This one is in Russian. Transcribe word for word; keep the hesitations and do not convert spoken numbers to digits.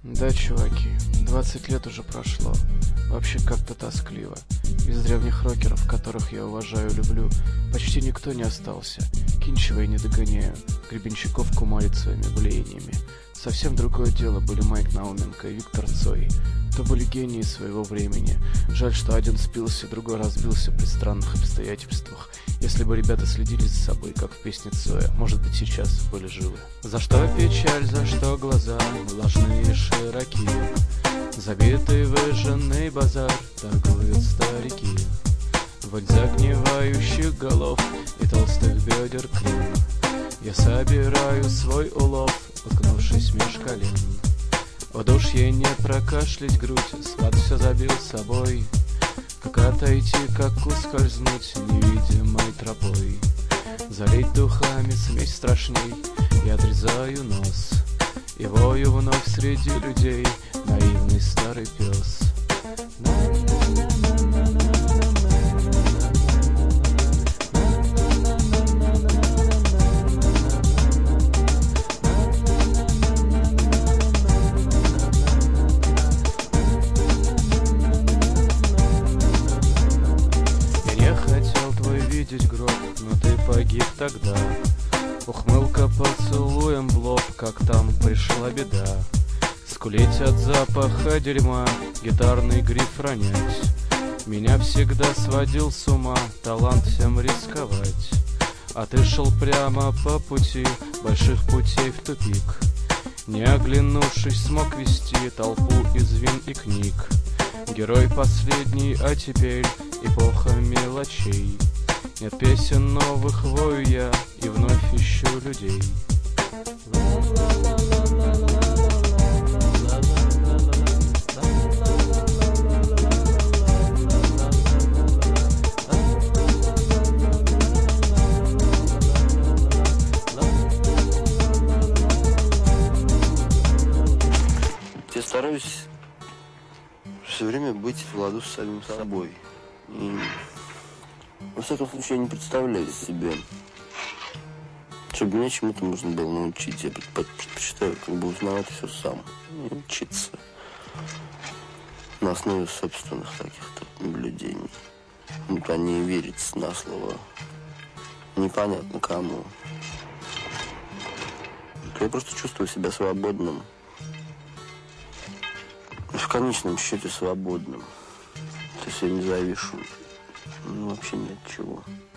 Да, чуваки, двадцать лет уже прошло. Вообще как-то тоскливо. Из древних рокеров, которых я уважаю и люблю, почти никто не остался. Кинчева я не догоняю, Гребенщиков кумарит своими блеяниями. Совсем другое дело были Майк Науменко и Виктор Цой. То были гении своего времени. Жаль, что один спился, другой разбился при странных обстоятельствах. Если бы ребята следили за собой, как в песне Цоя, может быть, сейчас были живы. За что печаль, за что глаза влажные широкие? Забитый выжженный базар торгуют старики. Вдоль загнивающих голов и толстых бедер клин я собираю свой улов, уткнувшись меж колен. Удушье не прокашлять грудь, сват все забил собой. Как отойти, как ускользнуть невидимой тропой? Залить духами смесь страшней, я отрезаю нос и вою вновь среди людей, наивный старый пес. Гроб, но ты погиб тогда. Ухмылка поцелуем в лоб, как там пришла беда. Скулить от запаха дерьма, гитарный гриф ронять. Меня всегда сводил с ума талант всем рисковать. А ты шел прямо по пути больших путей в тупик. Не оглянувшись, смог вести толпу из вин и книг. Герой последний, а теперь эпоха мелочей. Нет песен новых, вою я и вновь ищу людей. Я стараюсь все время быть в ладу с самим собой. И... во всяком случае, я не представляю себе, чтобы меня чему-то можно было научить. Я предпочитаю как бы узнавать все сам и учиться на основе собственных каких-то наблюдений. Ну, а не верить на слово непонятно кому. Я просто чувствую себя свободным. В конечном счете свободным. То есть я не завишу. Ну, вообще ни от чего.